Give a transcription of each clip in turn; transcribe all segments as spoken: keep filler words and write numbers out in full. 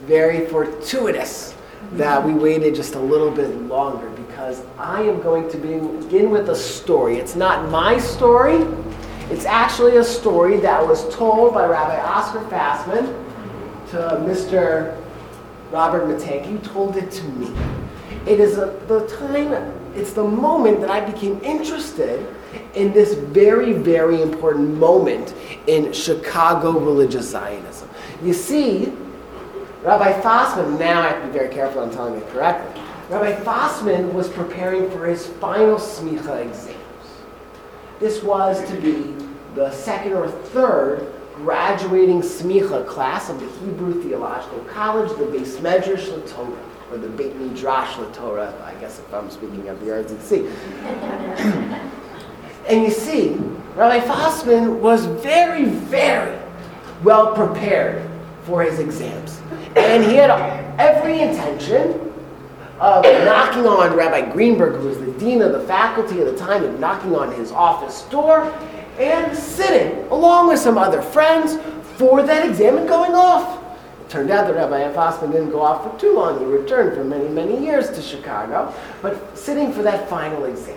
very fortuitous that we waited just a little bit longer because I am going to begin with a story. It's not my story. It's actually a story that was told by Rabbi Oscar Fassman to Mister Robert Matanke, who told it to me. It is a, the time, it's the moment that I became interested in this very, very important moment in Chicago religious Zionism. You see, Rabbi Fassman, now I have to be very careful I'm telling it correctly, Rabbi Fassman was preparing for his final smicha exams. This was to be the second or third graduating smicha class of the Hebrew Theological College, the Beis Medrash LaTorah, or the Beit Midrash LaTorah, I guess if I'm speaking of the R Z C. And you see, Rabbi Fassman was very, very well prepared for his exams. And he had every intention of knocking on Rabbi Greenberg, who was the dean of the faculty at the time, and knocking on his office door and sitting along with some other friends for that exam and going off. It turned out that Rabbi Fassman didn't go off for too long. He returned for many, many years to Chicago, but sitting for that final exam.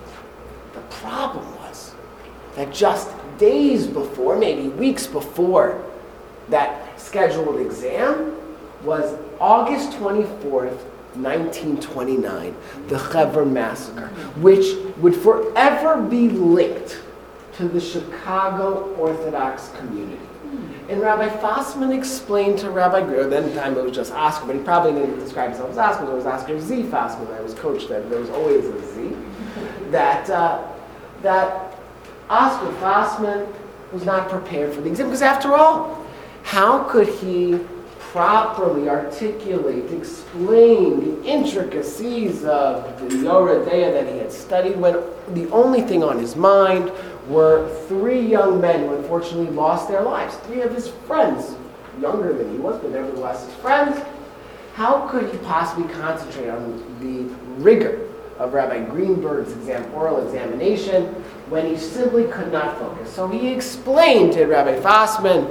The problem was that just days before, maybe weeks before that scheduled exam, was August twenty-fourth, nineteen twenty-nine, the Hever Massacre, which would forever be linked to the Chicago Orthodox community. And Rabbi Fassman explained to Rabbi Greer, then at the time it was just Oscar, but he probably didn't describe himself as Oscar, it was Oscar Z. Fassman. I was coached that there was always a Z. That, uh, that Oscar Fassman was not prepared for the exam, because after all, how could he properly articulate, explain the intricacies of the Yoreh Deah that he had studied when the only thing on his mind were three young men who unfortunately lost their lives. Three of his friends, younger than he was, but nevertheless his friends. How could he possibly concentrate on the rigor of Rabbi Greenberg's exam, oral examination when he simply could not focus? So he explained to Rabbi Fassman,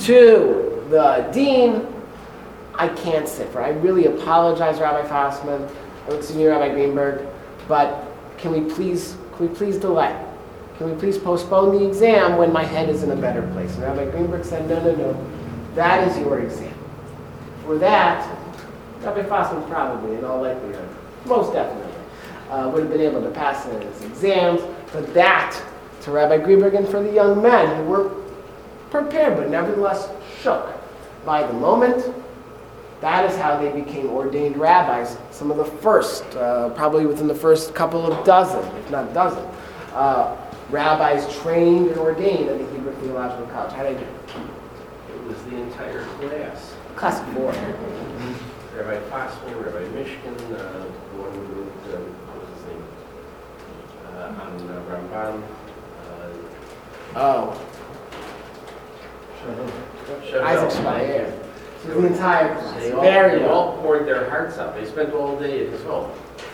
to the dean, I can't sit for it. I really apologize, Rabbi Fassman, or excuse me, Rabbi Greenberg, but can we please, can we please delay? Can we please postpone the exam when my head is in a better place? And Rabbi Greenberg said, no, no, no, that is your exam. For that, Rabbi Fassman probably, in all likelihood, most definitely, uh, would have been able to pass in his exams, but that, to Rabbi Greenberg and for the young men who were prepared but nevertheless shook by the moment, that is how they became ordained rabbis. Some of the first, uh, probably within the first couple of dozen, if not dozen, uh, rabbis trained and ordained at the Hebrew Theological College. How did I do? It was the entire class. Class of four. Rabbi Fassman, Rabbi Mishkin, uh, the one who wrote, uh, what was his name? Uh, on uh, Ramban. Uh, Oh. Chevelle. Isaac Shpayer. So the entire class. They all, Very they well. all poured their hearts out. They spent all day at his home.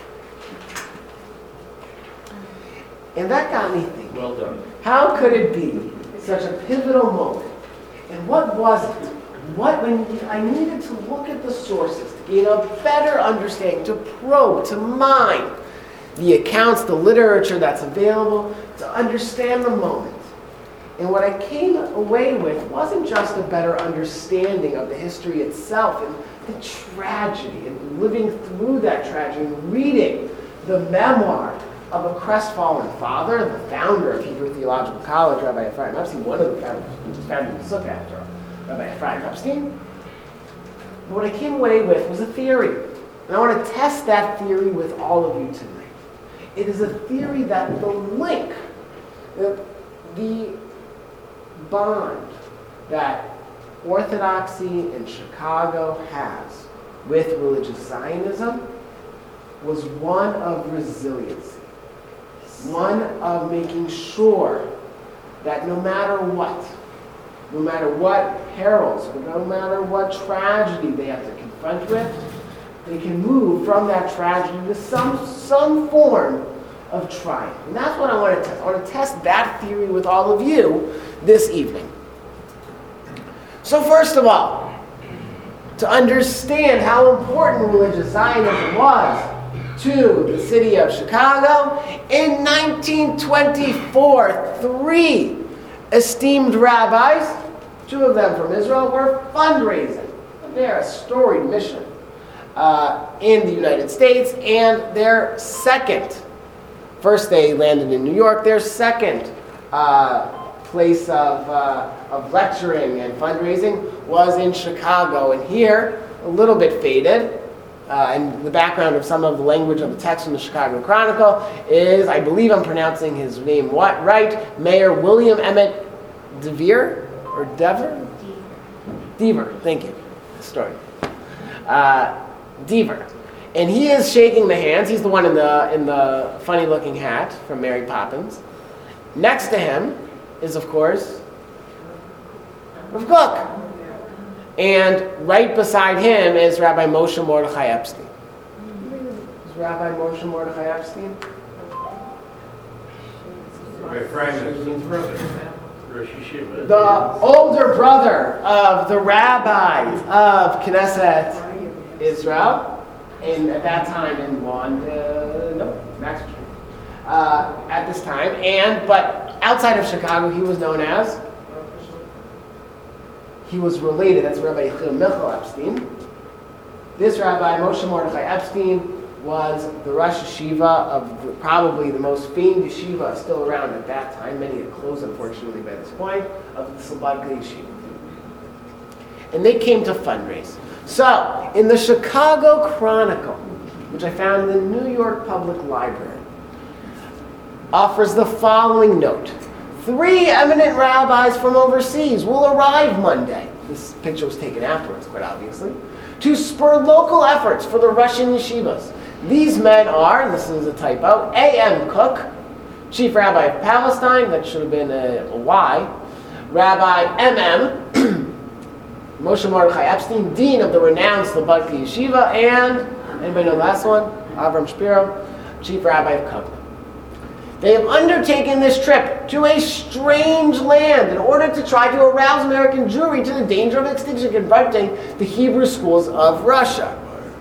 And that got me thinking. Well done. How could it be such a pivotal moment? And what was it? What, when I needed to look at the sources to gain a better understanding, to probe, to mine the accounts, the literature that's available, to understand the moment. And what I came away with wasn't just a better understanding of the history itself and the tragedy, and living through that tragedy, and reading the memoir of a crestfallen father, the founder of Hebrew Theological College, Rabbi Ephraim Epstein, one of the founders, who was founded in Sukkot after all, Rabbi Ephraim Epstein. But what I came away with was a theory. And I want to test that theory with all of you tonight. It is a theory that the link, the, the bond that Orthodoxy in Chicago has with religious Zionism was one of resiliency, one of making sure that no matter what, no matter what perils, no matter what tragedy they have to confront with, they can move from that tragedy to some, some form of triumph. And that's what I want to test. I want to test that theory with all of you this evening. So first of all, to understand how important religious Zionism was to the city of Chicago, in nineteen twenty-four, three esteemed rabbis, two of them from Israel, were fundraising. They're a storied mission uh, in the United States, and their second, first they landed in New York, their second uh, place of, uh, of lecturing and fundraising was in Chicago. And here, a little bit faded, uh, and the background of some of the language of the text from the Chicago Chronicle is, I believe I'm pronouncing his name what right, Mayor William Emmett DeVere, or Dever? Deaver, thank you. Story. Uh, Deaver. And he is shaking the hands. He's the one in the in the funny-looking hat from Mary Poppins. Next to him is, of course, Rav Kook. And right beside him is Rabbi Moshe Mordechai Epstein. Is Rabbi Moshe Mordechai Epstein? Rabbi Frank brother. Rosh Yeshiva. The older brother of the rabbi of Knesset Israel, and at that time in Wanda, no, Maxwell Street, uh, at this time, and but outside of Chicago, he was known as, he was related, that's Rabbi Yechiel Michal Epstein. This Rabbi, Moshe Mordechai Epstein, was the Rosh Yeshiva of the, probably the most famed yeshiva still around at that time. Many had closed, unfortunately, by this point, of the Slobodka Yeshiva. And they came to fundraise. So, in the Chicago Chronicle, which I found in the New York Public Library, offers the following note. Three eminent rabbis from overseas will arrive Monday. This picture was taken afterwards, quite obviously, to spur local efforts for the Russian yeshivas. These men are, and this is a typo, A M Kook, Chief Rabbi of Palestine, that should have been a, a Y, Rabbi M M, Moshe Mordechai Epstein, Dean of the renowned Slobodka Yeshiva, and, anybody know the last one? Avram Shapiro, Chief Rabbi of Kovna. They have undertaken this trip to a strange land in order to try to arouse American Jewry to the danger of extinction, confronting the Hebrew schools of Russia.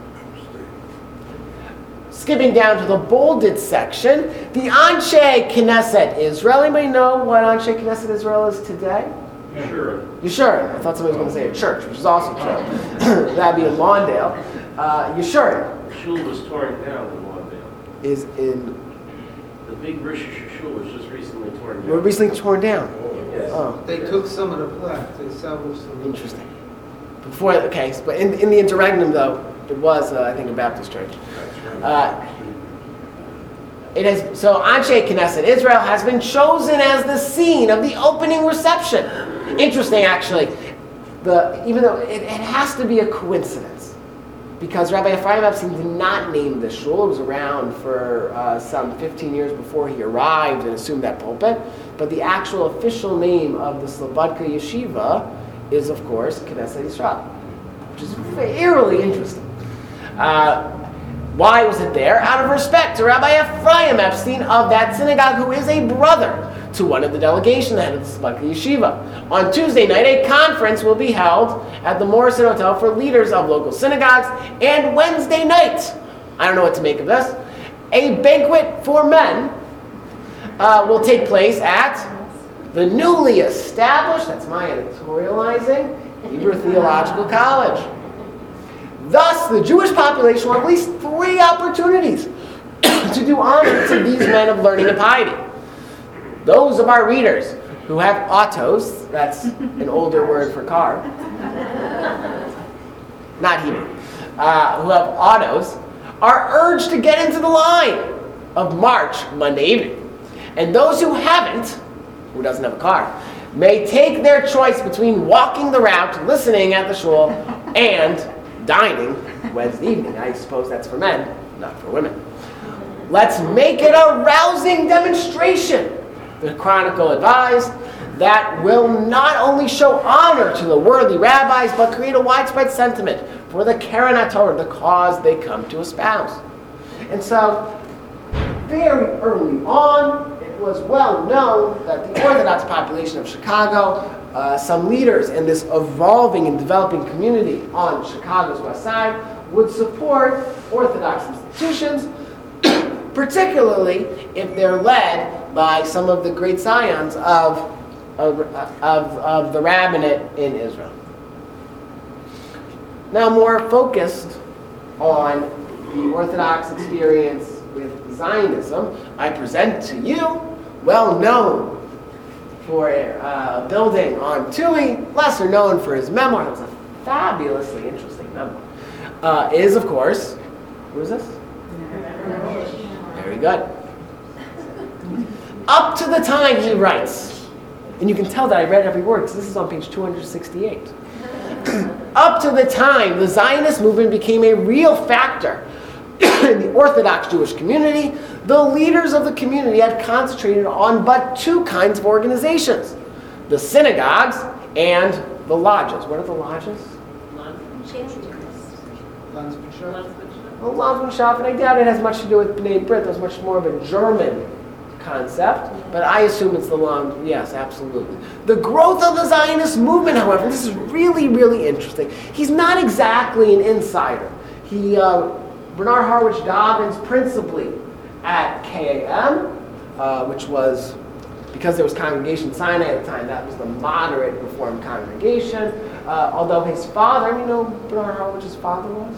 Skipping down to the bolded section, the Anshe Knesset Israel. Anybody know what Anshe Knesset Israel is today? Sure. You sure? I thought somebody was going to say a church, which is also true. That'd be in Lawndale. Uh, you sure? Shul was torn down in Lawndale. Is in. The big Rosh Shul was just recently torn down. Were recently torn down. Yes. Oh, They took some of the plaques, they salvaged some. interesting. Before, okay, but in in the interregnum though, it was uh, I think a Baptist church. Uh, it has so Anshe Knesset Israel has been chosen as the scene of the opening reception. Interesting, actually. The even though it, it has to be a coincidence, because Rabbi Ephraim Epstein did not name the shul. It was around for uh, some fifteen years before he arrived and assumed that pulpit. But the actual official name of the Slobodka Yeshiva is, of course, Knesset Israel, which is fairly interesting. Uh, why was it there? Out of respect to Rabbi Ephraim Epstein of that synagogue, who is a brother to one of the delegation, the head of the Slobodka Yeshiva. On Tuesday night, a conference will be held at the Morrison Hotel for leaders of local synagogues, and Wednesday night, I don't know what to make of this, a banquet for men uh, will take place at the newly established, that's my editorializing, Hebrew Theological College. Thus, the Jewish population will have at least three opportunities to do honor to these men of learning and piety. Those of our readers who have autos, that's an older word for car, not Hebrew, uh, who have autos, are urged to get into the line of March Monday evening. And those who haven't, who doesn't have a car, may take their choice between walking the route, listening at the shul, and dining Wednesday evening. I suppose that's for men, not for women. Let's make it a rousing demonstration, the Chronicle advised, that will not only show honor to the worthy rabbis, but create a widespread sentiment for the Keren HaTorah, the cause they come to espouse. And so, very early on, it was well known that the Orthodox population of Chicago uh, some leaders in this evolving and developing community on Chicago's West Side would support Orthodox institutions, particularly if they're led by some of the great scions of, of, of, of the rabbinate in Israel. Now, more focused on the Orthodox experience with Zionism, I present to you, well known for a building on Tui, lesser known for his memoir. It's a fabulously interesting memoir. Uh, is, of course, who is this? Very good. Up to the time he writes, and you can tell that I read every word because this is on page two hundred sixty-eight. Up to the time the Zionist movement became a real factor in the Orthodox Jewish community, the leaders of the community had concentrated on but two kinds of organizations: the synagogues and the lodges. What are the lodges? Well, Landsmannschaft, and I doubt it has much to do with B'nai Brit. That's much more of a German concept, but I assume it's the long, yes, absolutely. The growth of the Zionist movement, however, this is really, really interesting. He's not exactly an insider. He, uh, Bernard Harwich Dobbins, principally at K A M, uh, which was, because there was Congregation Sinai at the time, that was the moderate Reformed congregation. Uh, although his father, you know Bernard Harwich's father was?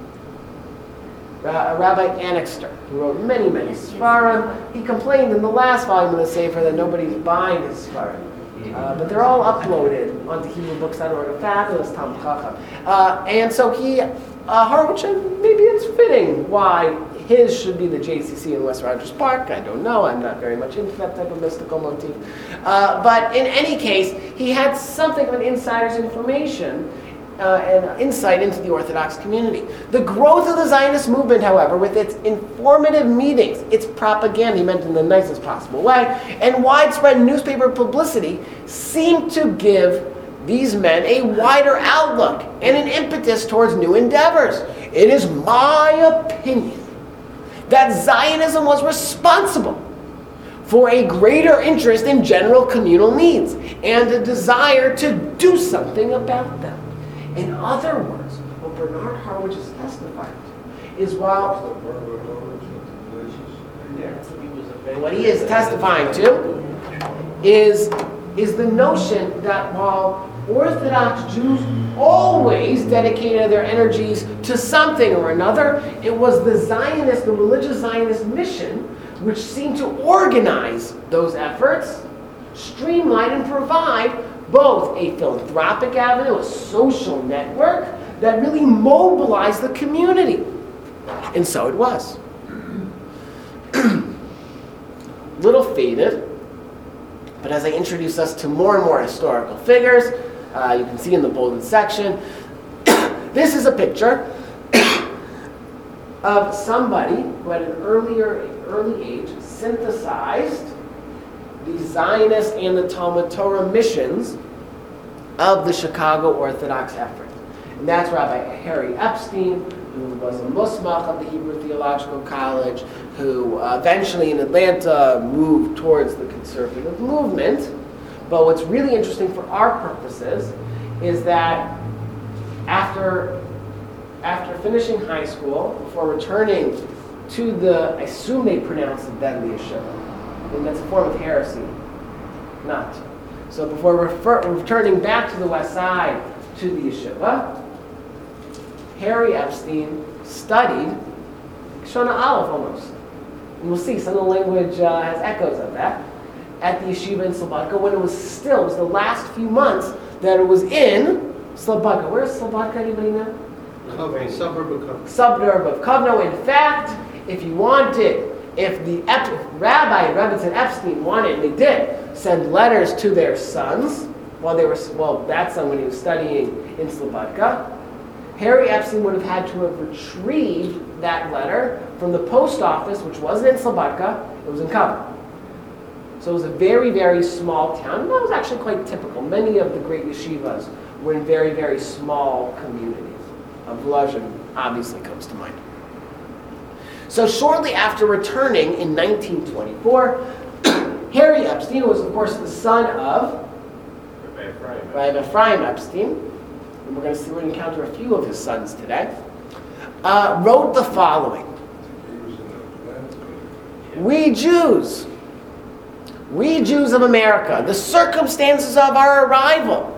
Uh, Rabbi Annixter, who wrote many, many Sfarim. He complained in the last volume of the Sefer that nobody's buying his Sfarim. Uh, but they're all uploaded onto Hebrew books dot org, a fabulous Talmud Chacham. Uh, and so he, uh, Harwich, maybe it's fitting why his should be the J C C in West Rogers Park. I don't know. I'm not very much into that type of mystical motif. Uh, but in any case, he had something of an insider's information Uh, and insight into the Orthodox community. The growth of the Zionist movement, however, with its informative meetings, its propaganda, he meant in the nicest possible way, and widespread newspaper publicity, seemed to give these men a wider outlook and an impetus towards new endeavors. It is my opinion that Zionism was responsible for a greater interest in general communal needs and a desire to do something about them. In other words, what Bernard Harwich is testifying to is while what he is testifying to is, is the notion that while Orthodox Jews always dedicated their energies to something or another, it was the Zionist, the religious Zionist mission, which seemed to organize those efforts, streamline and provide both a philanthropic avenue, a social network that really mobilized the community. And so it was. Little faded, but as I introduce us to more and more historical figures, uh, you can see in the bolded section, this is a picture of somebody who at an earlier early age synthesized the Zionist and the Talmud Torah missions of the Chicago Orthodox effort. And that's Rabbi Harry Epstein, who was a Musmach of the Hebrew Theological College, who uh, eventually in Atlanta moved towards the conservative movement. But what's really interesting for our purposes is that after, after finishing high school, before returning to the, I assume they pronounce it deadly yeshiva, and that's a form of heresy. Not. So before refer, returning back to the West Side to the yeshiva, Harry Epstein studied Shona Aleph almost. And we'll see, some of the language uh, has echoes of that, at the yeshiva in Slobodka when it was still, it was the last few months that it was in Slobodka. Where's Slobodka, anybody know? Kovno, suburb of Kovno. Suburb of Kovno. In fact, if you wanted, if the Ep- if Rabbi Rebbetzin Epstein wanted, and they did, send letters to their sons while they were, well, that son when he was studying in Slobodka, Harry Epstein would have had to have retrieved that letter from the post office, which wasn't in Slobodka, it was in Kovno. So it was a very, very small town. And that was actually quite typical. Many of the great yeshivas were in very, very small communities. Uh, Volozhin obviously comes to mind. So shortly after returning in nineteen twenty-four, Harry Epstein was, of course, the son of Rabbi Rabbi Ephraim Epstein, and we're going to see, we're going to encounter a few of his sons today, uh, wrote the following. We Jews, we Jews of America, the circumstances of our arrival,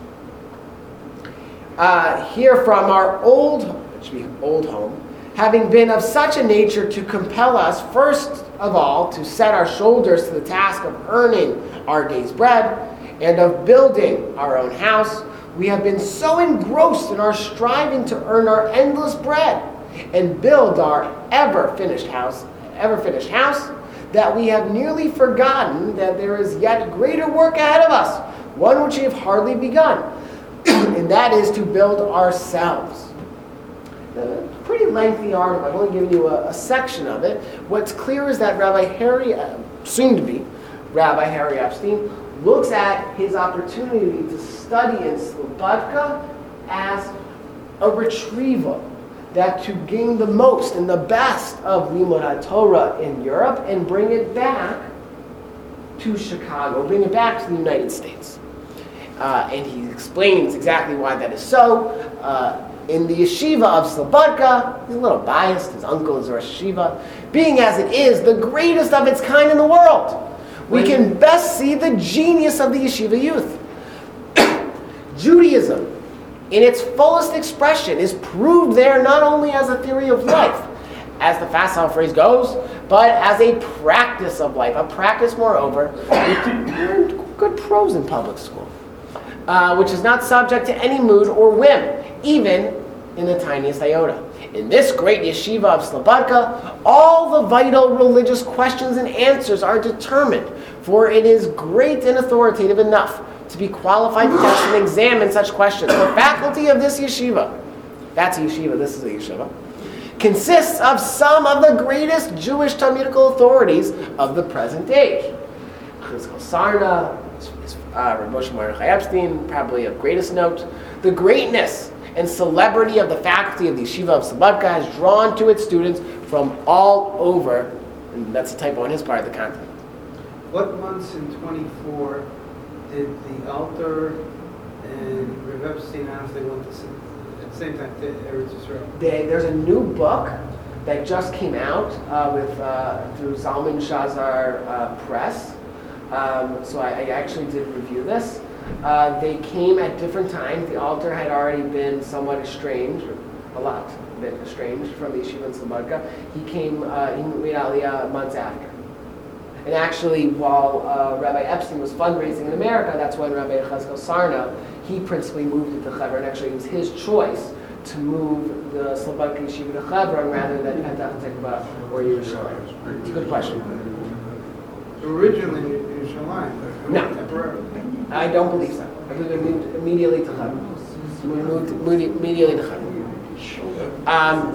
uh, here from our old, it should be old home, having been of such a nature to compel us, first of all, to set our shoulders to the task of earning our day's bread and of building our own house, we have been so engrossed in our striving to earn our endless bread and build our ever-finished house, ever-finished house, that we have nearly forgotten that there is yet greater work ahead of us, one which we have hardly begun, and that is to build ourselves. A pretty lengthy article. I've only given you a, a section of it. What's clear is that Rabbi Harry, uh, soon to be Rabbi Harry Epstein, looks at his opportunity to study in Slobodka as a retrieval, that to gain the most and the best of Limud HaTorah in Europe and bring it back to Chicago, bring it back to the United States. Uh, and he explains exactly why that is so. Uh, in the yeshiva of Slobodka, he's a little biased, his uncle is a Rosh Yeshiva, being as it is the greatest of its kind in the world. We can best see the genius of the yeshiva youth. Judaism, in its fullest expression, is proved there not only as a theory of life, as the facile phrase goes, but as a practice of life. A practice, moreover, we learned good prose in public school, uh, which is not subject to any mood or whim, even in the tiniest iota. In this great yeshiva of Slobodka, all the vital religious questions and answers are determined, for it is great and authoritative enough to be qualified to test and examine such questions. The faculty of this yeshiva, that's a yeshiva, this is a yeshiva, consists of some of the greatest Jewish Talmudical authorities of the present age. Chizkel Sarna, uh, Rav Moshe Mordechai Epstein, probably of greatest note. The greatness and celebrity of the faculty of the Yeshiva of Slobodka has drawn to its students from all over, and that's a typo on his part of the continent. What months in twenty-four did the Alter and Rav Epstein announce they went to see, at the same time to Eretz Yisrael? They, there's a new book that just came out uh, with uh, through Zalman Shazar uh, Press. Um, so I, I actually did review this. Uh, they came at different times. The Alter had already been somewhat estranged, a lot bit estranged from the Yeshiva in Slobodka. He came, uh, he made Aliyah months after. And actually, while uh, Rabbi Epstein was fundraising in America, that's when Rabbi Chizkel Sarna, he principally moved it to Hebron. Actually, it was his choice to move the Slobodka Yeshiva to Hebron rather than Petach Tikva or Yerushalayim. It's a good question. Originally Yerushalayim, No. temporarily. I don't believe so. I believe it moved immediately to Hebron. We moved, moved immediately to Hebron. Um,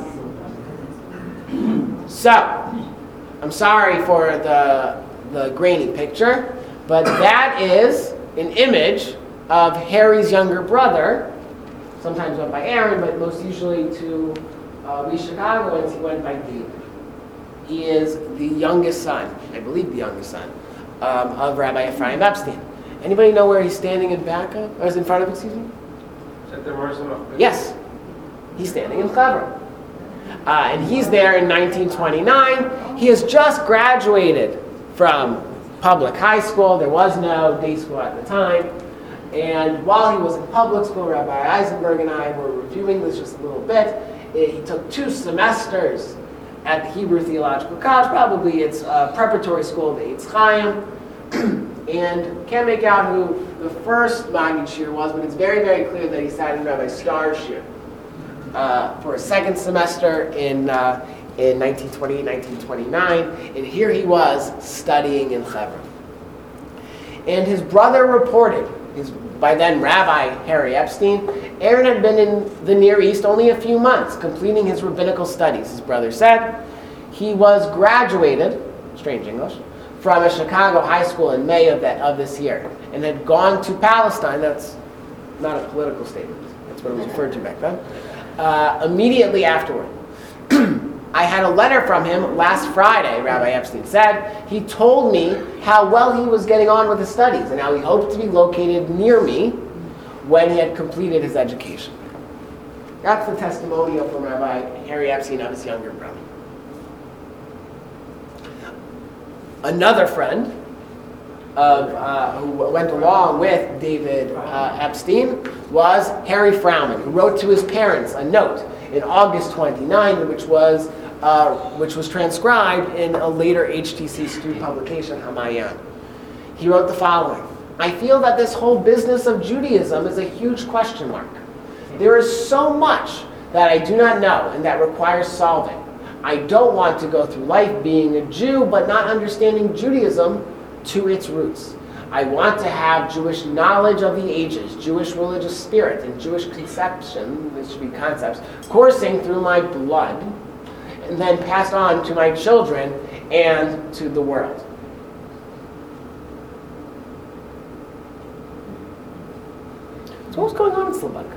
so, I'm sorry for the the grainy picture, but that is an image of Harry's younger brother, sometimes went by Aaron, but most usually to uh, we Chicagoans, he went by David. He is the youngest son, I believe the youngest son, um, of Rabbi Ephraim Epstein. Anybody know where he's standing in back of, or is in front of, excuse me? Is that the Merson of Yes. He's standing in Hebron. Uh, and he's there in nineteen twenty-nine. He has just graduated from public high school. There was no day school at the time. And while he was in public school, Rabbi Eisenberg and I were reviewing this just a little bit. He took two semesters at the Hebrew Theological College, probably its uh, preparatory school of the Eitz Chaim. And can't make out who the first Maggid Shir was, but it's very, very clear that he sat in Rabbi Starr's Shir uh, for a second semester in uh, in nineteen twenty-eight, nineteen twenty-nine, and here he was studying in Hebron. And his brother reported, his by then Rabbi Harry Epstein, Aaron had been in the Near East only a few months, completing his rabbinical studies. His brother said he was graduated, strange English, from a Chicago high school in May of that of this year, and had gone to Palestine. That's not a political statement. That's what it was referred to back then. Uh, immediately afterward. I had a letter from him last Friday, Rabbi Epstein said. He told me how well he was getting on with his studies and how he hoped to be located near me when he had completed his education. That's the testimonial from Rabbi Harry Epstein of his younger brother. Another friend of, uh, who went along with David uh, Epstein was Harry Frauman, who wrote to his parents a note in August twenty-ninth, which was uh, which was transcribed in a later H T C student publication, Hamayan. He wrote the following: I feel that this whole business of Judaism is a huge question mark. There is so much that I do not know and that requires solving. I don't want to go through life being a Jew but not understanding Judaism to its roots. I want to have Jewish knowledge of the ages, Jewish religious spirit, and Jewish conception, this should be concepts, coursing through my blood, and then passed on to my children and to the world. So what's going on in Slobodka?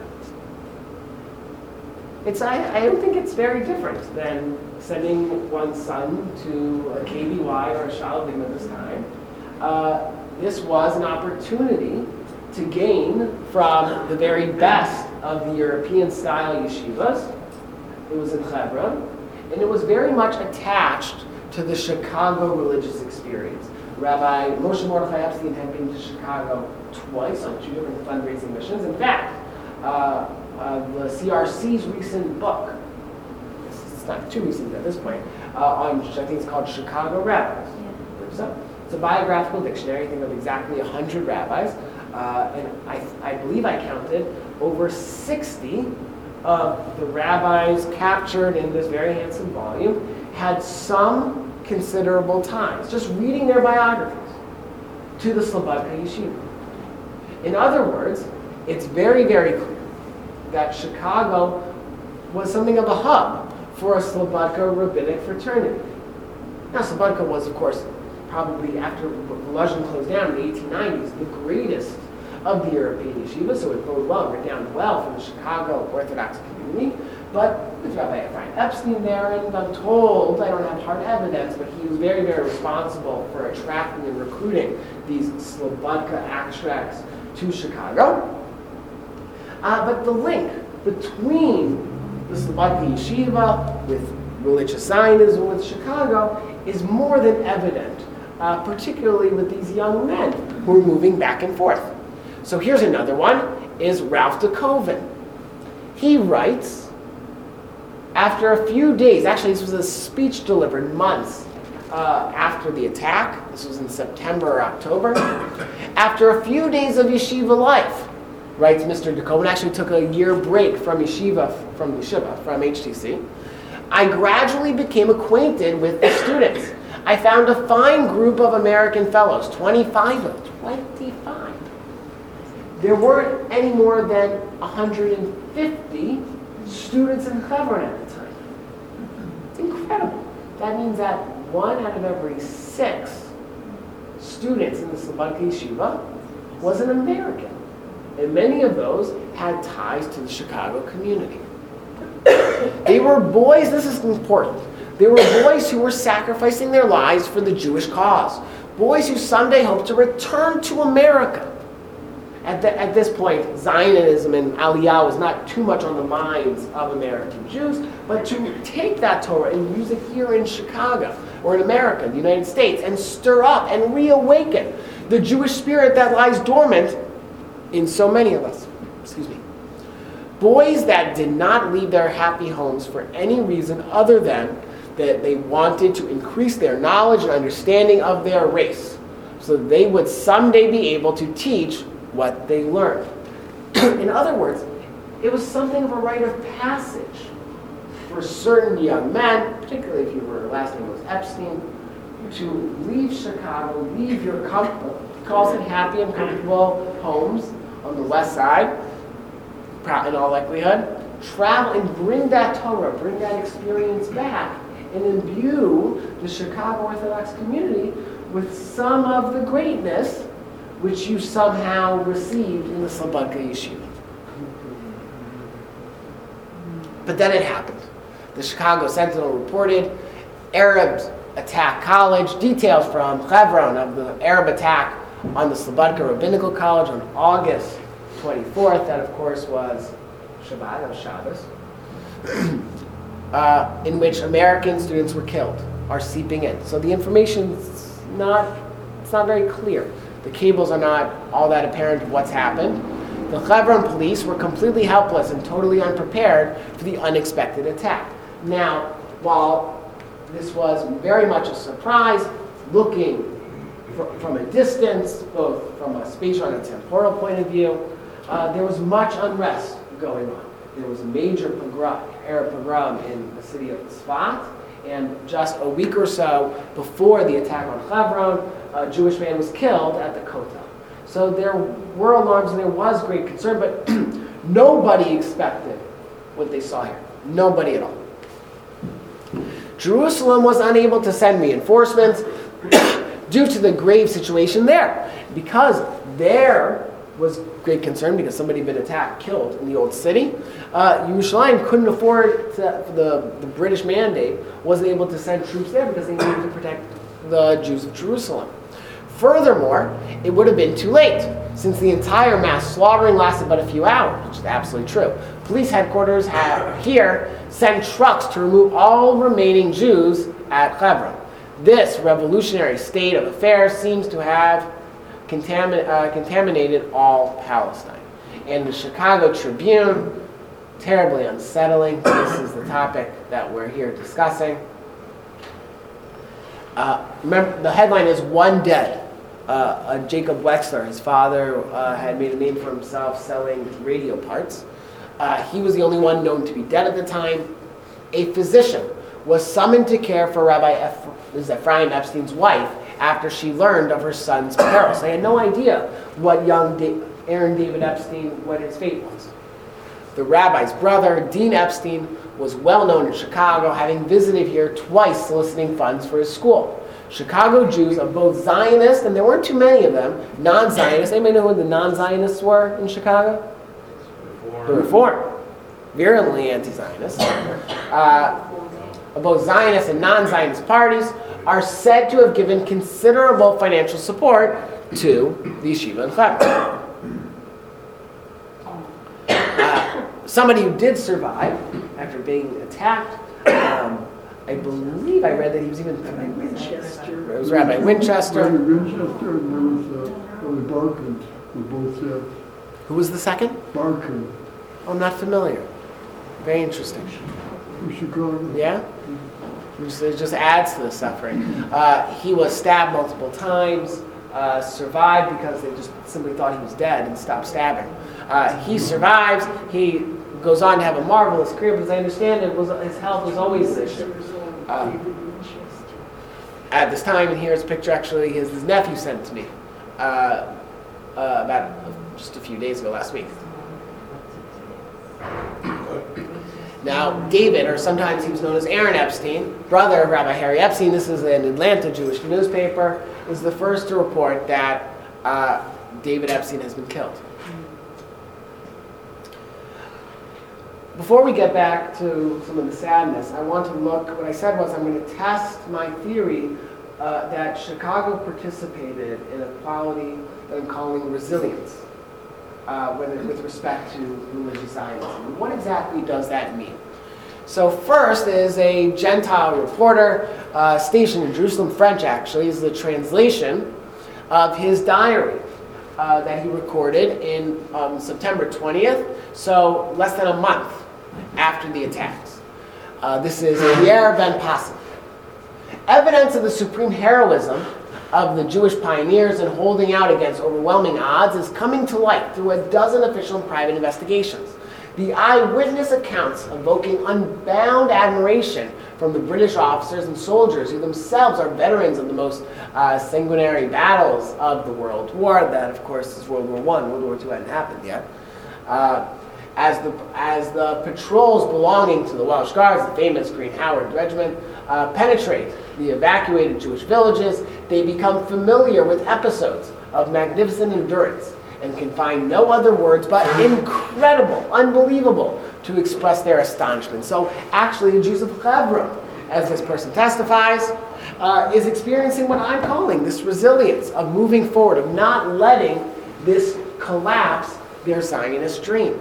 It's, I, I don't think it's very different than sending one's son to a K B Y or a Shalvim at this time. Uh, this was an opportunity to gain from the very best of the European-style yeshivas. It was in Hebron, and it was very much attached to the Chicago religious experience. Rabbi Moshe Mordechai Epstein had been to Chicago twice on two different fundraising missions. In fact, uh, uh, the C R C's recent book, it's not too recent at this point, uh, on, I think it's called Chicago Rabbis. Yeah. So, it's a biographical dictionary, I think of exactly one hundred rabbis, uh, and I, I believe I counted over sixty of the rabbis captured in this very handsome volume had some considerable ties, just reading their biographies, to the Slobodka Yeshiva. In other words, it's very, very clear that Chicago was something of a hub for a Slobodka rabbinic fraternity. Now, Slobodka was, of course, probably after Volozhin closed down in the eighteen nineties, the greatest of the European yeshivas, so it boded well, went down well for the Chicago Orthodox community. But with Rabbi Ephraim Epstein there, and I'm told, I don't have hard evidence, but he was very, very responsible for attracting and recruiting these Slobodka extracts to Chicago. Uh, but the link between the Slobodka yeshiva with religious Zionism with Chicago is more than evident, uh, particularly with these young men who are moving back and forth. So here's another one, is Ralph DeKoven. He writes, after a few days, actually this was a speech delivered months uh, after the attack, this was in September or October, after a few days of yeshiva life, writes Mister DeKoven, actually took a year break from yeshiva, from yeshiva, from H T C, I gradually became acquainted with the students. I found a fine group of American fellows, twenty-five of them, twenty-five. There weren't any more than one hundred fifty students in Hebron at the time. It's incredible. That means that one out of every six students in the Slobodka Yeshiva was an American. And many of those had ties to the Chicago community. They were boys, this is important, they were boys who were sacrificing their lives for the Jewish cause. Boys who someday hoped to return to America. At, the, at this point, Zionism and Aliyah was not too much on the minds of American Jews, but to take that Torah and use it here in Chicago, or in America, the United States, and stir up and reawaken the Jewish spirit that lies dormant in so many of us. Excuse me. Boys that did not leave their happy homes for any reason other than that they wanted to increase their knowledge and understanding of their race, so that they would someday be able to teach what they learned. In other words, it was something of a rite of passage for certain young men, particularly if your last name was Epstein, to leave Chicago, leave your comfort, calls it happy and comfortable homes on the west side, in all likelihood, travel and bring that Torah, bring that experience back, and imbue the Chicago Orthodox community with some of the greatness which you somehow received in the Slobodka Yeshiva. But then it happened. The Chicago Sentinel reported Arabs attack college, details from Hebron of the Arab attack on the Slobodka Rabbinical College on August twenty-fourth, that of course was Shabbat, that was Shabbos, uh, in which American students were killed, are seeping in. So the information's not, it's not very clear. The cables are not all that apparent of what's happened. The Hebron police were completely helpless and totally unprepared for the unexpected attack. Now, while this was very much a surprise, looking fr- from a distance, both from a spatial and a temporal point of view, uh, there was much unrest going on. There was a major pogrom, Arab pogrom in the city of Tzfat, and just a week or so before the attack on Hebron, a Jewish man was killed at the Kotel. So there were alarms and there was great concern, but nobody expected what they saw here. Nobody at all. Jerusalem was unable to send reinforcements due to the grave situation there. Because there was great concern because somebody had been attacked, killed in the old city, uh, Yerushalayim couldn't afford to, the, the British mandate, wasn't able to send troops there because they needed to protect the Jews of Jerusalem. Furthermore, it would have been too late, since the entire mass slaughtering lasted but a few hours, which is absolutely true. Police headquarters have here sent trucks to remove all remaining Jews at Hebron. This revolutionary state of affairs seems to have contamin- uh, contaminated all Palestine. And the Chicago Tribune, terribly unsettling. This is the topic that we're here discussing. Uh, remember, the headline is "One Dead." Uh, uh, Jacob Wexler, his father, uh, had made a name for himself selling radio parts. Uh, he was the only one known to be dead at the time. A physician was summoned to care for Rabbi Eph- Ephraim Epstein's wife after she learned of her son's perils. They had no idea what young da- Aaron David Epstein, what his fate was. The rabbi's brother, Dean Epstein, was well known in Chicago, having visited here twice soliciting funds for his school. Chicago Jews of both Zionist, and there weren't too many of them, non-Zionists. Anybody know who the non-Zionists were in Chicago? Reform. The Reform. Virulently anti-Zionist. Uh, both Zionist and non-Zionist parties are said to have given considerable financial support to the yeshiva in Hebron. Uh, somebody who did survive after being attacked, um, I believe I read that he was even Rabbi Winchester. It was Rabbi Winchester. Rabbi Winchester, and there was uh, Rabbi Barkin, who both said. Who was the second? Barkin, I'm not familiar. Very interesting. from Chicago. Yeah? Which it just adds to the suffering. Uh, he was stabbed multiple times, uh, survived because they just simply thought he was dead and stopped stabbing. Uh, he survives. He goes on to have a marvelous career, but as I understand it, was his health was always an issue. Uh, at this time, and here's a picture actually his, his nephew sent to me uh, uh, about just a few days ago, last week. Now, David, or sometimes he was known as Aaron Epstein, brother of Rabbi Harry Epstein, this is an Atlanta Jewish newspaper, is the first to report that uh, David Epstein has been killed. Before we get back to some of the sadness, I want to look, what I said was I'm going to test my theory uh, that Chicago participated in a quality that I'm calling resilience uh, with, with respect to religious Zionism. What exactly does that mean? So first is a Gentile reporter uh, stationed in Jerusalem, French actually, is the translation of his diary uh, that he recorded in um, September twentieth, so less than a month after the attacks. Uh, this is Pierre Ben Passim. Evidence of the supreme heroism of the Jewish pioneers in holding out against overwhelming odds is coming to light through a dozen official and private investigations. The eyewitness accounts evoking unbound admiration from the British officers and soldiers who themselves are veterans of the most uh, sanguinary battles of the World War. That, of course, is World War One. World War Two hadn't happened yet. Uh, As the, as the patrols belonging to the Welsh Guards, the famous Green Howard Regiment, uh, penetrate the evacuated Jewish villages, they become familiar with episodes of magnificent endurance and can find no other words but incredible, unbelievable, to express their astonishment. So actually, the Jews of Hebron, as this person testifies, uh, is experiencing what I'm calling this resilience of moving forward, of not letting this collapse their Zionist dream.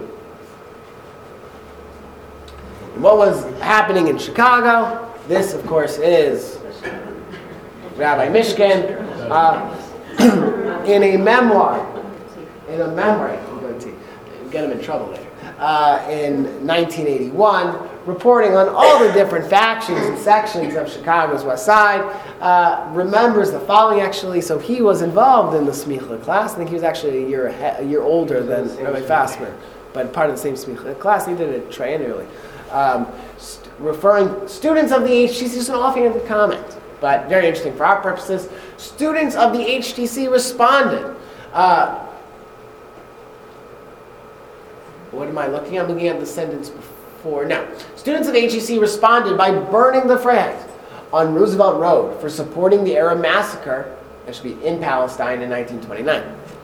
And what was happening in Chicago? This, of course, is Rabbi Mishkin uh, in a memoir, in a memoir, I'm going to get him in trouble later, uh, in nineteen eighty-one, reporting on all the different factions and sections of Chicago's West Side, uh, remembers the following actually. So he was involved in the Smicha class. I think he was actually a year ahead, a year older than Rabbi Fassmer, but part of the same Smicha class. He did it triennially. Um, st- referring students of the H T C, just an offhanded comment, but very interesting for our purposes. Students of the H T C responded. Uh, what am I looking at? I'm looking at the sentence before. No. Students of H T C responded by burning the flags on Roosevelt Road for supporting the Arab massacre, that should be in Palestine in nineteen twenty-nine.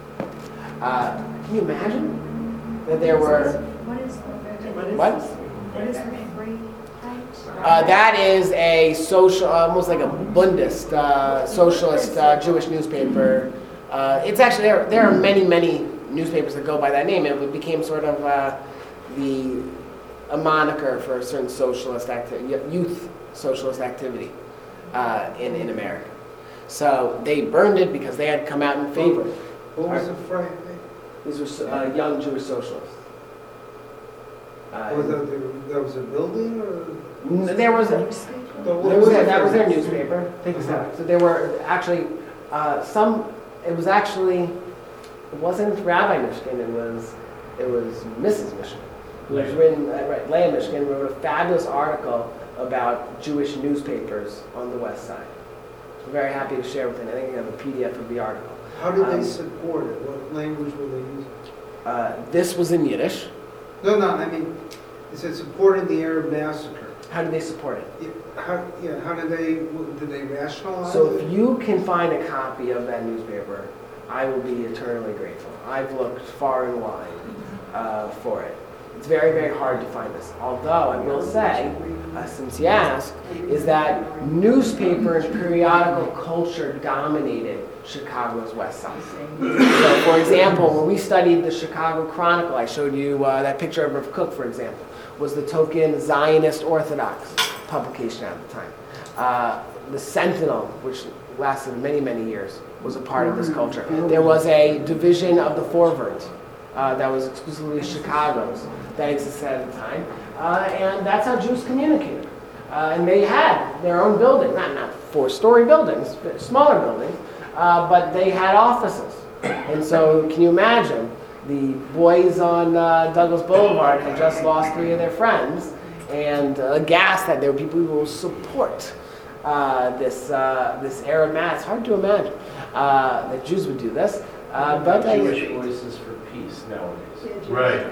Uh, can you imagine that there were... What is the... What? What is the free height? Uh, that is a social, almost like a Bundist, uh, socialist uh, Jewish newspaper. Uh, it's actually, there, there are many, many newspapers that go by that name. It became sort of uh, the a moniker for a certain socialist activity, youth socialist activity uh, in, in America. So they burned it because they had come out in favor. What was the frame? These were uh, young Jewish socialists. Uh, Was that, the- that was a building or? there was a, What There was was a, it? that was their newspaper. Take this out. So there were actually uh, some. It was actually it wasn't Rabbi Mishkin. It was it was Missus Mishkin, who was written. Uh, right, Leah Mishkin wrote a fabulous article about Jewish newspapers on the West Side. So very happy to share with you. I think you have a P D F of the article. How did Um, they support it? What language were they using? Uh, this was in Yiddish. No, no, I mean, it said supporting the Arab massacre. How did they support it? Yeah, How, yeah, how did they, did they rationalize So it? if you can find a copy of that newspaper, I will be eternally grateful. I've looked far and wide uh, for it. It's very, very hard to find this. Although I will say, uh, since you asked, is that newspaper and periodical culture dominated Chicago's West Side. So, for example, when we studied the Chicago Chronicle, I showed you uh, that picture of Rav Kook, for example, was the token Zionist Orthodox publication at the time. Uh, the Sentinel, which lasted many, many years, was a part of this culture. There was a division of the Forwards uh, that was exclusively Chicago's that existed at the time, uh, and that's how Jews communicated. Uh, and they had their own building, not not four-story buildings, but smaller buildings, uh, but they had offices. And so, can you imagine? The boys on uh, Douglas Boulevard had just lost three of their friends, and uh, aghast that there were people who will support uh, this uh, this Arab mass. It's hard to imagine uh, that Jews would do this, uh, but I, Jewish Voices for Peace nowadays. Right.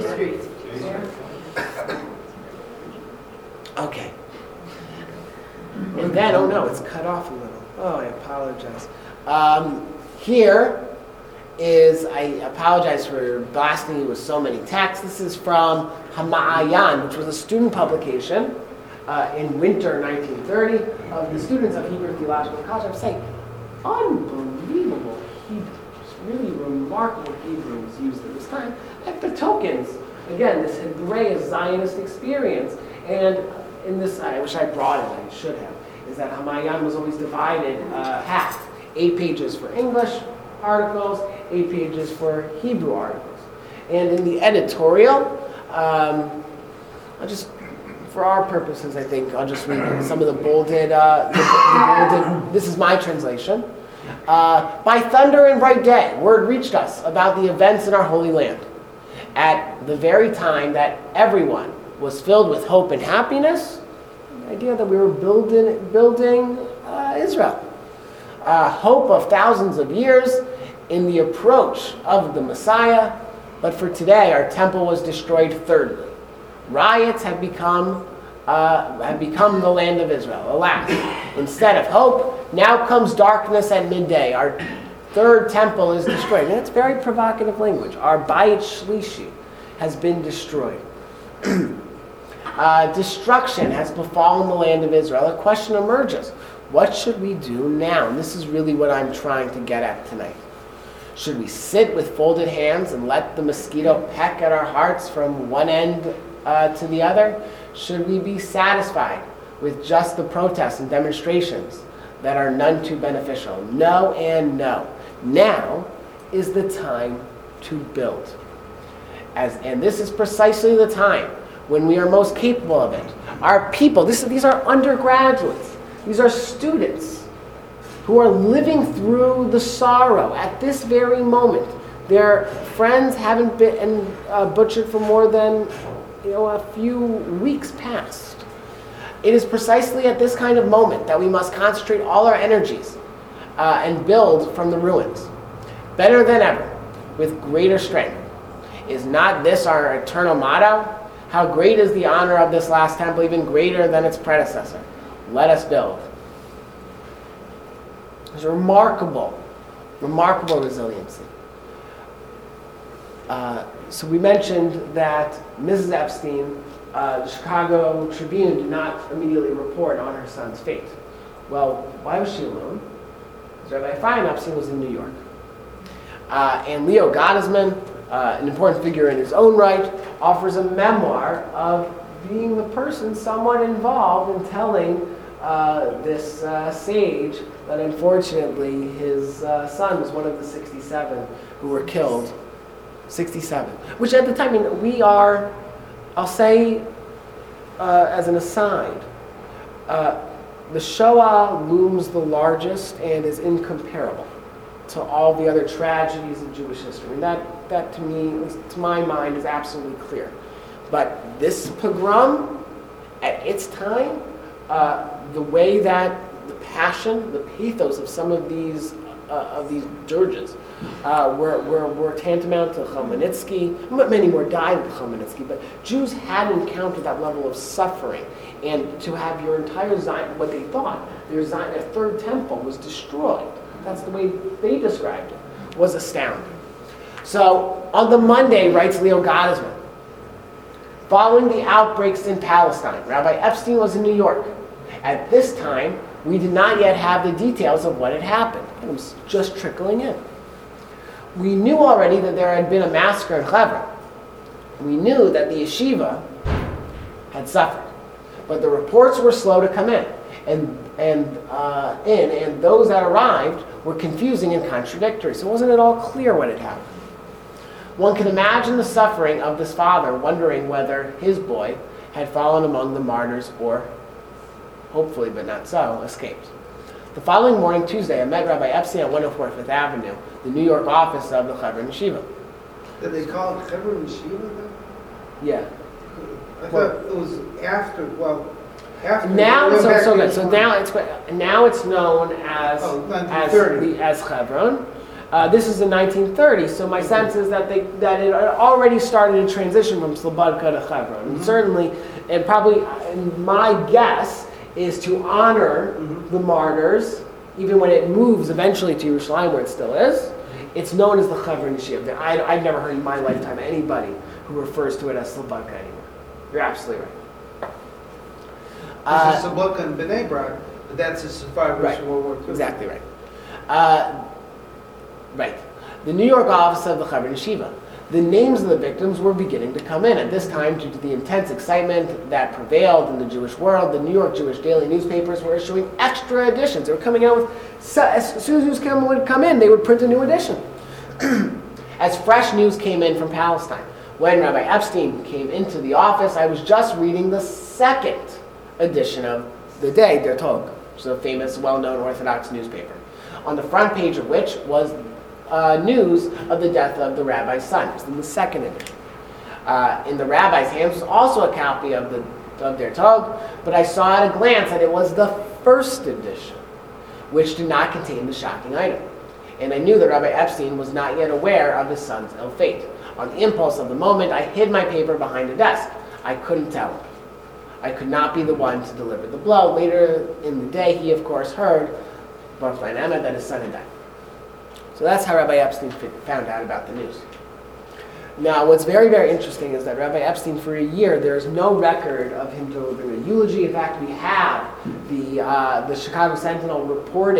okay. And then, oh no, it's cut off a little. Oh, I apologize. Um, here is, I apologize for blasting you with so many texts. This is from Hamayan, which was a student publication uh, in winter nineteen thirty of the students of Hebrew Theological College. I'm saying, unbelievable Hebrew, just really remarkable Hebrew was used at this time. At the tokens, again, this Hebraeus Zionist experience. And in this, I wish I brought it, I should have, is that Hamayan was always divided uh, half. Eight pages for English articles, eight pages for Hebrew articles. And in the editorial, um, I'll just, for our purposes, I think, I'll just read some of the bolded, uh, the, the bolded, this is my translation. Uh, By thunder and bright day, word reached us about the events in our Holy Land. At the very time that everyone was filled with hope and happiness, the idea that we were building, building uh, Israel. Uh, hope of thousands of years in the approach of the Messiah, but for today our temple was destroyed thirdly. Riots have become uh, have become the land of Israel. Alas, instead of hope, now comes darkness at midday. Our third temple is destroyed. And that's very provocative language. Our Bayit Shlishi has been destroyed. uh, destruction has befallen the land of Israel. A question emerges. What should we do now? And this is really what I'm trying to get at tonight. Should we sit with folded hands and let the mosquito peck at our hearts from one end uh, to the other? Should we be satisfied with just the protests and demonstrations that are none too beneficial? No and no. Now is the time to build. As, and this is precisely the time when we are most capable of it. Our people, this, these are undergraduates, these are students who are living through the sorrow at this very moment. Their friends haven't been uh, butchered for more than you know, a few weeks past. It is precisely at this kind of moment that we must concentrate all our energies uh, and build from the ruins. Better than ever, with greater strength. Is not this our eternal motto? How great is the honor of this last temple, even greater than its predecessor. Let us build. There's a remarkable, remarkable resiliency. Uh, so we mentioned that Missus Epstein, uh, the Chicago Tribune, did not immediately report on her son's fate. Well, why was she alone? Because Rabbi Ephraim Epstein was in New York. Uh, and Leo Gottesman, Uh, an important figure in his own right, offers a memoir of being the person somewhat involved in telling uh, this uh, sage that unfortunately his uh, son was one of the sixty-seven who were killed. sixty-seven. Which at the time, I mean, we are, I'll say uh, as an aside, uh, the Shoah looms the largest and is incomparable to all the other tragedies of Jewish history. And that, that to me, at least to my mind, is absolutely clear. But this pogrom, at its time, uh, the way that the passion, the pathos of some of these uh, of these dirges uh, were, were, were tantamount to Chmielnicki. Many more died with Chmielnicki, but Jews had encountered that level of suffering. And to have your entire Zion, what they thought, their Zion, their third temple was destroyed. That's the way they described it, was astounding. So on the Monday, writes Leo Gottesman, following the outbreaks in Palestine, Rabbi Epstein was in New York. At this time, we did not yet have the details of what had happened. It was just trickling in. We knew already that there had been a massacre in Hebron. We knew that the yeshiva had suffered. But the reports were slow to come in. And, and, uh, in, and those that arrived were confusing and contradictory. So wasn't it all clear what had happened? One can imagine the suffering of this father, wondering whether his boy had fallen among the martyrs or, hopefully but not so, escaped. The following morning, Tuesday, I met Rabbi Epstein at one oh four Fifth Avenue, the New York office of the Hebron Yeshiva. Did they call it Hebron Yeshiva then? Yeah. I thought it was after, well, after. Now, Well, so, back so in good. So twenty now it's now it's known as Oh, as nineteen thirty. the as Hebron. Uh, this is in nineteen thirty. So my sense is that they that it already started a transition from Slobodka to Hebron. And Mhm. certainly, and probably, and my guess is to honor Mhm. the martyrs, even when it moves eventually to Yerushalayim, where it still is. It's known as the Hebron Yeshiva. I, I've never heard in my lifetime anybody who refers to it as Slobodka anymore. You're absolutely right. This is Slobodka and Bnei Brak, but that's the survivors Right. of World War Two. Exactly right. Uh, right. The New York office of the Hebron Yeshiva. The names of the victims were beginning to come in. At this time, due to the intense excitement that prevailed in the Jewish world, the New York Jewish daily newspapers were issuing extra editions. They were coming out with, as soon as news come, would come in, they would print a new edition. As fresh news came in from Palestine. When Rabbi Epstein came into the office, I was just reading the second edition of The Day, Der Tog, which is a famous, well-known Orthodox newspaper, on the front page of which was uh, news of the death of the rabbi's son. It was in the second edition. Uh, in the rabbi's hands was also a copy of the of Der Tog, but I saw at a glance that it was the first edition, which did not contain the shocking item. And I knew that Rabbi Epstein was not yet aware of his son's ill fate. On the impulse of the moment, I hid my paper behind a desk. I couldn't tell him. I could not be the one to deliver the blow. Later in the day, he of course heard, Baruch Lein Emet, that his son had died. So that's how Rabbi Epstein found out about the news. Now, what's very, very interesting is that Rabbi Epstein, for a year, there is no record of him delivering a eulogy. In fact, we have the uh, the Chicago Sentinel reported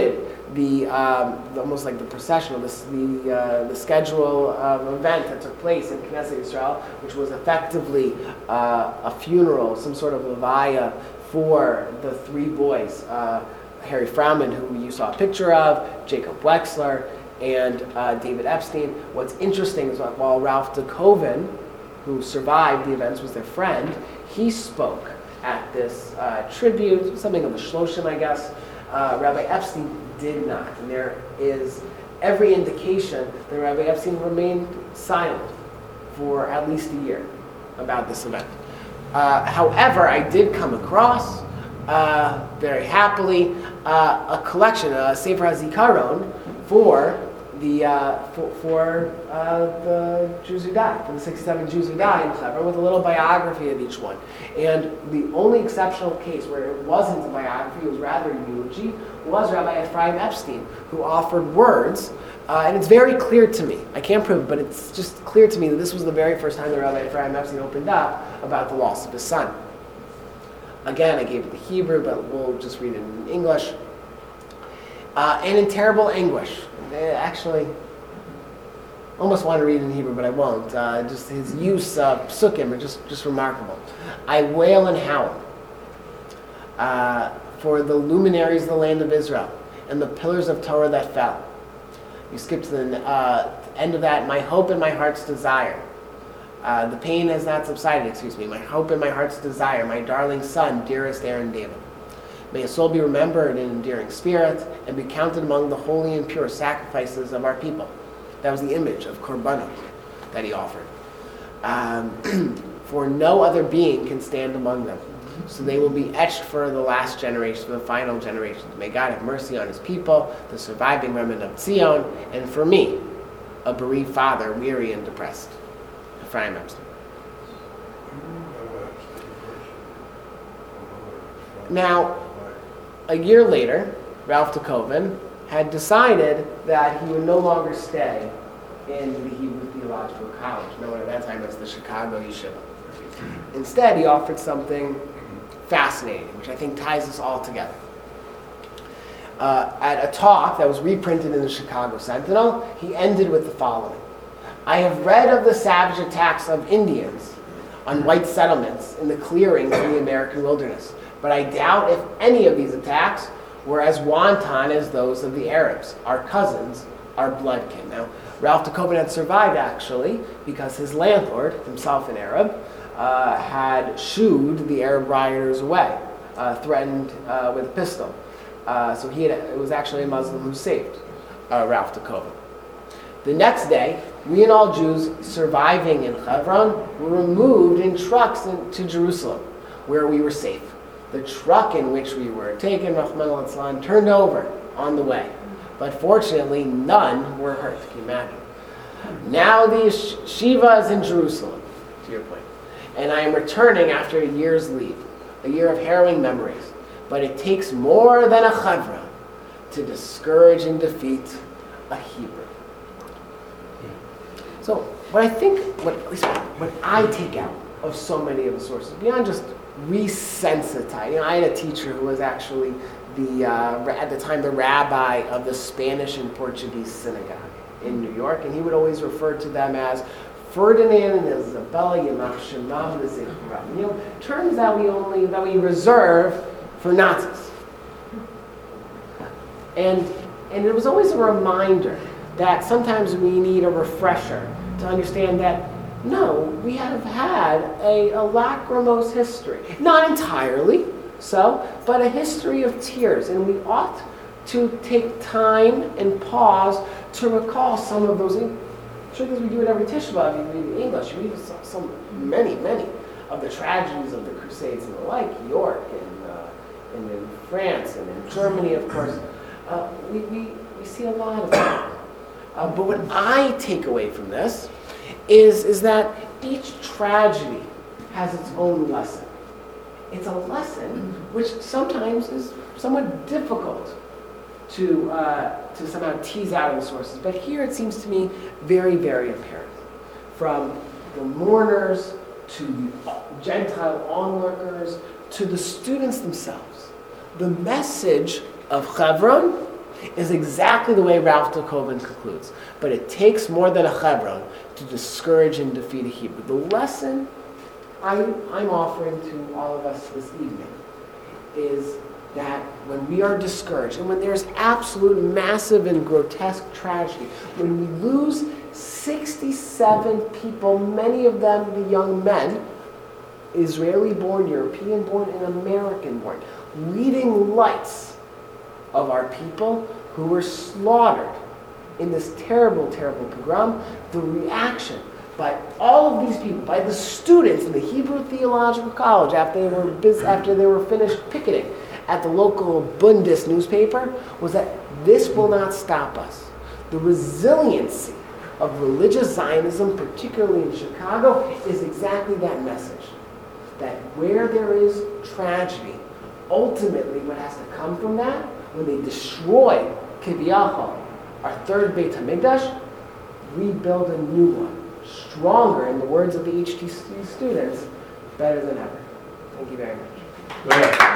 the, um, the almost like the processional, this, the uh, the schedule of event that took place in Knesset Yisrael, which was effectively uh, a funeral, some sort of levaya for the three boys, uh, Harry Frauman, who you saw a picture of, Jacob Wexler, and uh, David Epstein. What's interesting is that while Ralph DeKoven, who survived the events, was their friend, he spoke at this uh, tribute, something of a shloshim, I guess. Uh, Rabbi Epstein did not, and there is every indication that Rabbi Epstein remained silent for at least a year about this event. Uh, however, I did come across, uh, very happily, uh, a collection, a Sefer HaZikaron, for the uh, for, for uh, the Jews who died, for the sixty-seven Jews who died in Hebron, with a little biography of each one. And the only exceptional case where it wasn't a biography, it was rather a eulogy, was Rabbi Ephraim Epstein, who offered words. Uh, and it's very clear to me, I can't prove it, but it's just clear to me that this was the very first time that Rabbi Ephraim Epstein opened up about the loss of his son. Again, I gave it the Hebrew, but we'll just read it in English. Uh, and in terrible anguish. Actually, almost want to read it in Hebrew, but I won't. Uh, just his use of psukim are just, just remarkable. I wail and howl uh, for the luminaries of the land of Israel and the pillars of Torah that fell. You skip to the uh, end of that. My hope and my heart's desire. Uh, the pain has not subsided, excuse me. My hope and my heart's desire, my darling son, dearest Aaron David. May his soul be remembered in endearing spirit and be counted among the holy and pure sacrifices of our people. That was the image of korbanot that he offered. Um, for no other being can stand among them. So they will be etched for the last generation, for the final generation. May God have mercy on his people, the surviving remnant of Zion, and for me, a bereaved father, weary and depressed. Ephraim Epstein. Now, a year later, Ralph DeKoven had decided that he would no longer stay in the Hebrew Theological College, known at that time as the Chicago Yeshiva. Instead, he offered something fascinating, which I think ties us all together. Uh, at a talk that was reprinted in the Chicago Sentinel, he ended with the following. I have read of the savage attacks of Indians on white settlements in the clearings in the American wilderness, but I doubt if any of these attacks were as wanton as those of the Arabs, our cousins, our blood kin. Now, Ralph DeKoven had survived, actually, because his landlord, himself an Arab, uh, had shooed the Arab rioters away, uh, threatened uh, with a pistol. Uh, so he had, it was actually a Muslim who saved uh, Ralph DeKoven. The next day, we and all Jews surviving in Hebron were removed in trucks in, to Jerusalem, where we were safe. The truck in which we were taken, Rahman al-Islam, turned over on the way. But fortunately, none were hurt. Can you imagine? Now the yeshiva is in Jerusalem, to your point. And I am returning after a year's leave, a year of harrowing memories. But it takes more than a Hebron to discourage and defeat a Hebrew. So what I think, what, at least what I take out of so many of the sources, beyond just resensitize. You know, I had a teacher who was actually the uh, at the time the rabbi of the Spanish and Portuguese synagogue in New York, and he would always refer to them as Ferdinand and Isabella Yamach Shemam Zikram. You know, terms that we only that we reserve for Nazis. And and it was always a reminder that sometimes we need a refresher to understand that no, we have had a, a lachrymose history. Not entirely so, but a history of tears. And we ought to take time and pause to recall some of those. I'm sure because we do it every Tisha B'Av, you read in English, you read some, some, many, many of the tragedies of the Crusades and the like, York and, uh, and in France and in Germany, of course. Uh, we, we, we see a lot of that. Uh, but what I take away from this is, is that each tragedy has its own lesson. It's a lesson which sometimes is somewhat difficult to uh, to somehow tease out in the sources. But here it seems to me very, very apparent. From the mourners to the Gentile onlookers to the students themselves. The message of Hebron is exactly the way Ralph DeKoven concludes. But it takes more than a Hebron to discourage and defeat a Hebrew. The lesson I, I'm offering to all of us this evening is that when we are discouraged and when there's absolute massive and grotesque tragedy, when we lose sixty-seven people, many of them the young men, Israeli-born, European-born, and American-born, leading lights of our people who were slaughtered in this terrible, terrible pogrom, the reaction by all of these people, by the students in the Hebrew Theological College after they were bus- after they were finished picketing at the local Bundes newspaper, was that this will not stop us. The resiliency of religious Zionism, particularly in Chicago, is exactly that message. That where there is tragedy, ultimately what has to come from that, when they destroy Kiviyachol, our third Beit HaMikdash, rebuild a new one, stronger, in the words of the H T C students, better than ever. Thank you very much. Go ahead.